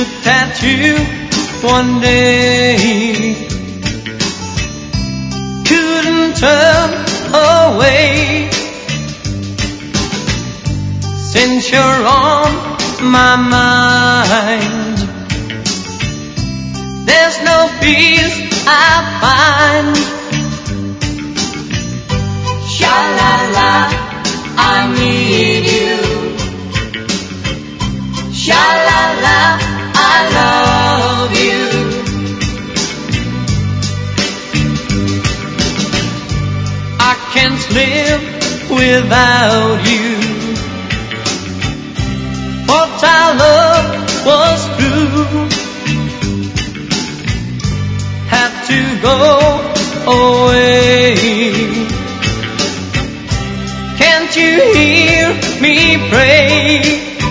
looked at you one day, couldn't turn away. Since you're on my mind, there's no peace I find. Sha-la-la, I need you. Sha-la-la, I love you. I can't live without you. What our love was through had to go away. Can't you hear me pray?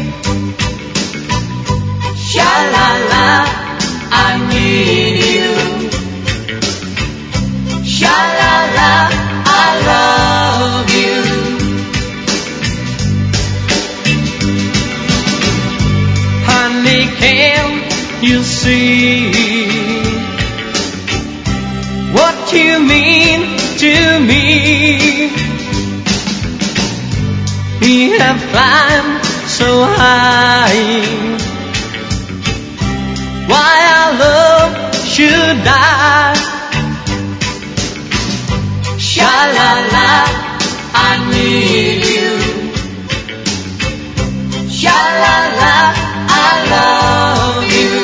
Sha-la-la, I need you. Sha-la-la, I love you. Honey, can't you see what you mean to me? We have climbed so high, why our love should die? Sha-la-la, I need you. Sha-la-la, I love you.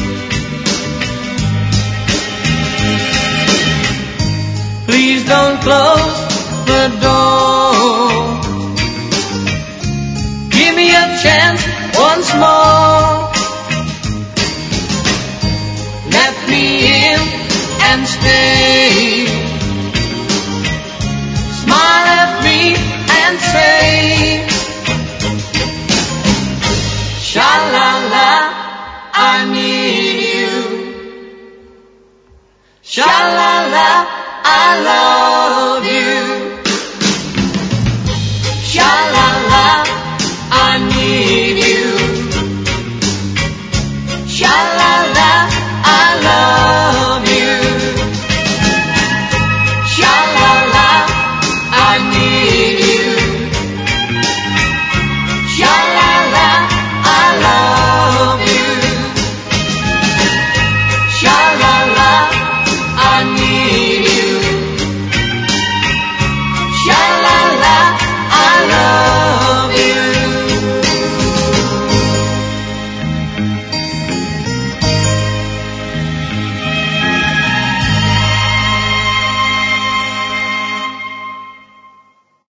Please don't close the door. Give me a chance once more. Let me in and stay. Smile at me and say, Sha-la-la, I need you. Sha-la-la, I love you.